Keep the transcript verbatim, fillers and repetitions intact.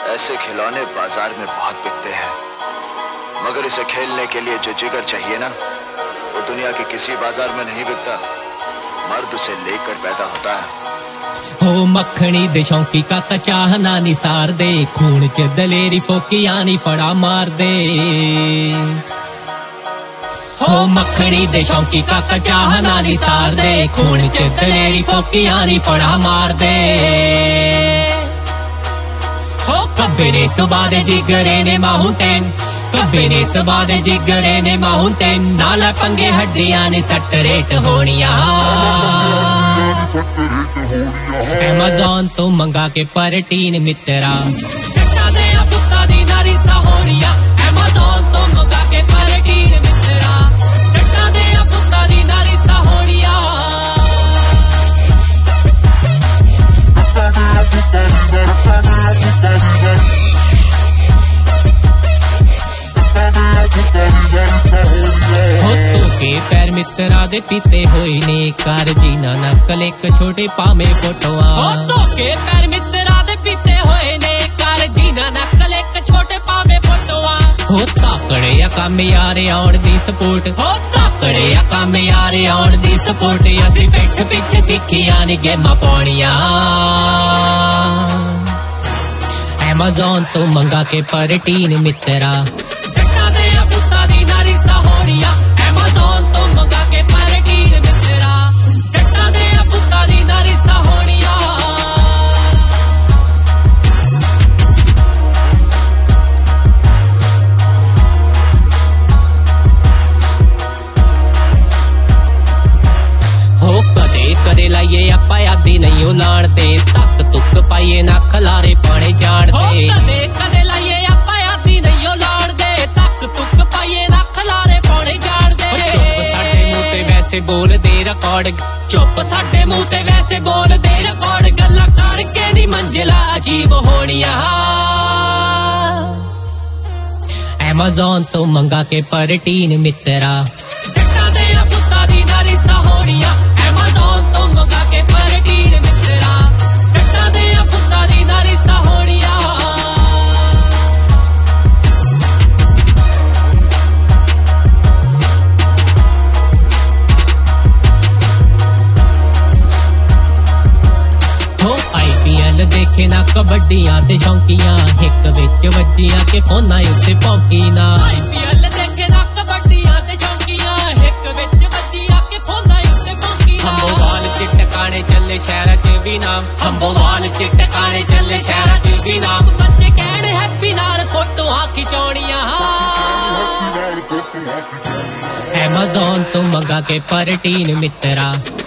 ऐसे खिलौने बाजार में बहुत बिकते हैं, मगर इसे खेलने के लिए जो जिगर चाहिए ना, वो दुनिया के किसी बाजार में नहीं बिकता। मर्द उसे लेकर पैदा होता है। हो मखनी दे शौकी काका चाहना नी सार दे, खून च दलेरी फोकिया नी फड़ा मार दे। हो मखनी दे शौकी काका चाहना नी सार दे, खून च दलेरी फोकिया नी फड़ा मार दे। हो कब्बे ने सुबह दे जिगरे ने माउंटेन, कब्बे ने सुबह दे जिगरे ने माउंटेन, नाला पंगे हड्डियां ने सट रेट होनिया। Amazon तो मंगा के परटीन मित्रा, जट्टा दे पुत्ता दी नारी सहोनिया। Amazon तो मंगा के परटीन मित्रा, जट्टा दे पुत्ता दी नारी सहोनिया। के पैर मित्रा दे पीते होए ने कर जीना नकल एक छोटे पामे फोटोआ। हो तो के पैर मित्रा दे पीते होए ने कर जीना नकल एक छोटे पामे फोटोआ। हो ताकड़े या काम यारे आउण दी सपोर्ट, हो ताकड़े या काम यारे आउण दी सपोर्ट, असी पिठ पिछे सिखियां नी गेमां पाउणियां। Amazon तो मंगा के परटीन मित्रा, जट्टा दे पुत्ता दी नारी सहोनिया। Amazon तो मंगा के परटीन मित्रा, जट्टा दे पुत्ता दी नारी सहोनिया। हो कदे कदे लाइए आपां यादी नहीं ओ लाण ते, तक तुक पाइए ना खलारे पाने जाण ते। हो कदे कदे लाइए आपां यादी नहीं ओ लाण दे, तक तुक पाइए ना खलारे पाने जाण दे। चुप साडे मुंह ते वैसे बोल दे रिकॉर्ड, चुप साडे मुंह ते वैसे बोल दे रिकॉर्ड, गल्लां करके नी मंजिला अजीब होनियां। Amazon तो मंगा के परटीन मित्रा, जट्टा दे पुत्ता दी नारी सहोनिया। Amazon तो मंगा के परटीन मित्रा, जट्टा दे पुत्ता दी नारी सहोनिया। देखे ना कबड्डियां ते शौकियां, हिक विच वज्जियां के फोना उत्ते भौंकी ना। आईपीएल देखे ना कबड्डियां ते शौकियां, हिक विच वज्जियां के फोना उत्ते भौंकी ना। हंबोवाल च टकाने चले शहर च भी नाम, हंबोवाल च टकाने चले शहर च भी नाम, बच्चे कहने हैप्पी नाल फोटोआं खिचाउणियां। Amazon तो मंगा के परटीन मित्रा,